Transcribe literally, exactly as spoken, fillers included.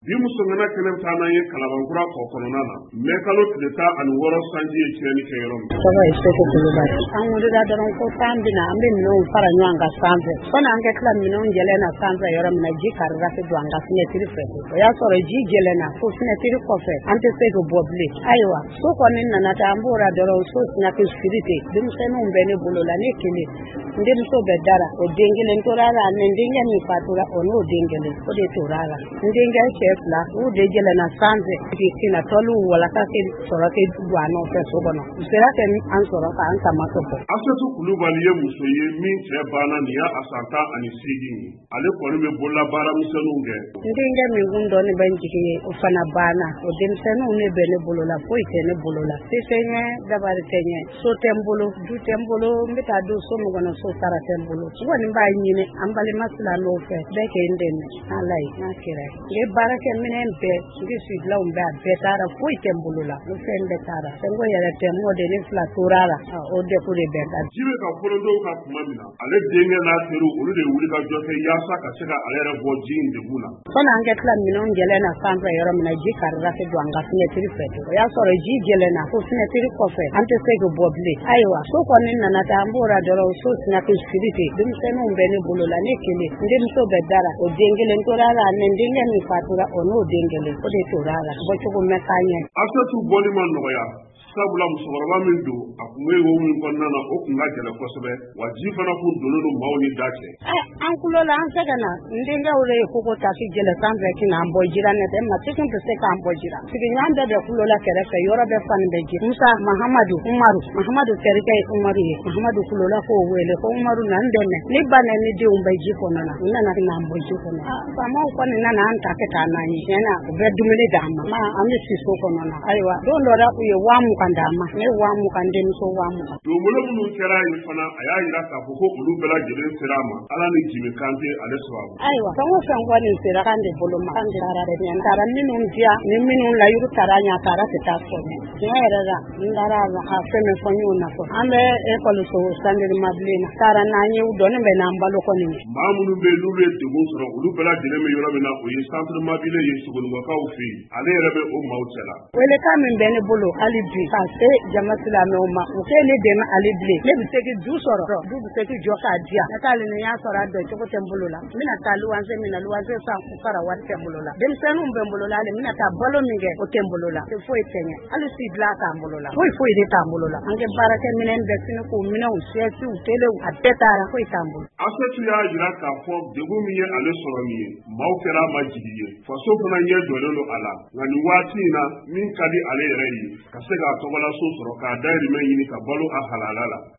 Bi musongana kelen tana ye kalabankura ko kɔnɔna na me kalo tile tan ani wɔɔrɔ sanji ye tiɲɛni kɛ yɔrɔ min. Sɔgɔ ye seko kulubali. An wulila dɔrɔn ko tan bina an bɛ minɛnw fara ɲɔgɔn kan sanfɛ. Fɔni an ka tila minɛnw jɛlɛnna sanfɛ yɔrɔ min na ji karira ka don an ka finɛtiri fɛ. O y'a sɔrɔ ji jɛlɛnna fo finɛtiri kɔfɛ an tɛ se ka bɔ bilen. Ayiwa so kɔni nana ta an b'ora dɔrɔn so sina kɛ siri ten. Denmisɛnninw bɛ ne bolo la ne kelen. N denmuso bɛ dara o den kelen tora la ni n denkɛ min fatura o n'o den kelen o de tora la. N denkɛ cɛ fila o de jɛlɛnna sanfɛ kina tɔlu walaka ke sɔrɔ ke don a nɔfɛ so kɔnɔ. U sera kɛ an sɔrɔ k'an tamatɔ bɔ. Asetu Kulubali ye muso ye min cɛ banna nin y'a a san tan ani seegin ye. Ale kɔni bɛ bolola baara misɛnninw kɛ. N denkɛ min kun dɔɔni bɛ n jigi ye o fana banna o denmisɛnninw ne bɛ ne bolo la foyi tɛ ne bolo la. Se tɛ n ye dabali tɛ n ye so tɛ n bolo du tɛ n bolo n bɛ taa don so min kɔnɔ so sara tɛ n bolo. N kɔni b'a ɲini an balima silamɛw fɛ bɛɛ kɛ n dɛmɛ Ala ye n'a kɛra ye. N ye baarakɛ minɛn bɛɛ n bɛ filaw bɛɛ a bɛɛ taara foyi tɛ n bolo la n fɛn bɛɛ taara. Sɛngo yɛrɛ tɛ mɔden ne fila tora la o defu de bɛɛ ta. Ji bɛ ka fɔlɔdenw ka kuma min na ale denkɛ n'a teri olu de wuli ka jɔ kɛ yaasa ka se ka ale yɛrɛ bɔ ji in degun na. Fɔni an ka tila minɛnw jɛlɛnna sanfɛ yɔrɔ min na ji karira ka don an ka finɛtiri fɛ. O y'a sɔrɔ ji jɛlɛnna fo finɛtiri kɔfɛ an tɛ se ka bɔ bilen. Ayiwa so kɔni nana ta an b'ora dɔrɔn so sina kɛ siri ten. Denmisɛnninw bɛ ne bolo la ne kelen. N denmuso bɛ dara o den kelen tora la ni n denkɛ min fatura o n'o den kelen o de tora la bɔcogo mɛn k'a ɲɛ. Asetu bɔli ma nɔgɔya sabula musokɔrɔba min don a kun bɛ wo min kɔnɔna na o kun ka gɛlɛn kosɛbɛ wa ji fana kun donnen don maaw ni da cɛ. An kulo la an tɛ ka na n denkɛw de ye koko tafi jɛlɛ sanfɛ kina an bɔ jira ne tɛ ma tikin tɛ se k'an bɔ jira. Sigi ɲan bɛɛ bɛ kulo la kɛrɛfɛ yɔrɔ bɛɛ fani bɛ ji. Musa Mahamadu Umaru Mahamadu terikɛ ye Umaru ye Mahamadu kulo la k'o wele ko Umaru na n dɛmɛ ne ba ne ni denw bɛ ji kɔnɔ na n nana ka n'an bɔ ji kɔnɔ. Faamaw kɔni nana an ta kɛ taa n'an ye tiɲɛna u bɛ dumuni d'an ma an bɛ si so kɔnɔ na. Ayiwa don dɔ la u ye waa mugan d'an ma ne waa mugan denmuso waa mugan. Donbolo minnu kɛra yen fana a y'a yira k'a fɔ ko olu bɛɛ lajɛlen sera a ma Ala ni Jimi Kante ale sababu. Ayiwa fɛn o fɛn kɔni sera kan de bolo ma kan de taara dɛ n taara minnu diya ni minnu layiru taara ɲa taara tɛ taa sɔrɔ. Tiɲɛ yɛrɛ la n taara a fɛn min fɔ n y'o nafɔ. An bɛ ekɔliso sandirima bilen na taara n'an ye u dɔɔni bɛ n'an balo kɔni. Maa minnu bɛ yen n'u ye degun sɔrɔ olu bɛɛ lajɛlen bɛ yɔrɔ min na o ye santirima bilen ye Sogonikɔkaw fɛ yen ale yɛrɛ bɛ o maaw cɛla. Welekan min bɛ ne bolo hali bi ka se jama silamɛw ma u k'e ne dɛmɛ ale bilen ne bɛ se ki du sɔrɔ du bɛ se ki jɔ k'a diya ne t'ale ni y'a sɔrɔ a dɔn cogo tɛ n bolo la n bɛna taa luwanse min na luwanse san fara wari tɛ n bolo la denmisɛnninw bɛ n bolo la hali n bɛna taa balo min kɛ o tɛ n bolo la foyi tɛ ɲɛ hali si dilan t'an bolo la foyi foyi de t'an bolo la an kɛ baarakɛ minɛn bɛɛ fini k'u minɛnw sɛsiw telew a bɛɛ taara foyi t'an bolo. Asetu y'a jira k'a fɔ degun min ye ale sɔrɔ min ye maaw kɛra a ma jigi ye faso fana ɲɛ jɔlen don a la nka nin waati in na min ka di ale yɛrɛ ye ka se k'a tɔgɔla so sɔrɔ k'a dahirimɛ ɲini ka balo a halala la.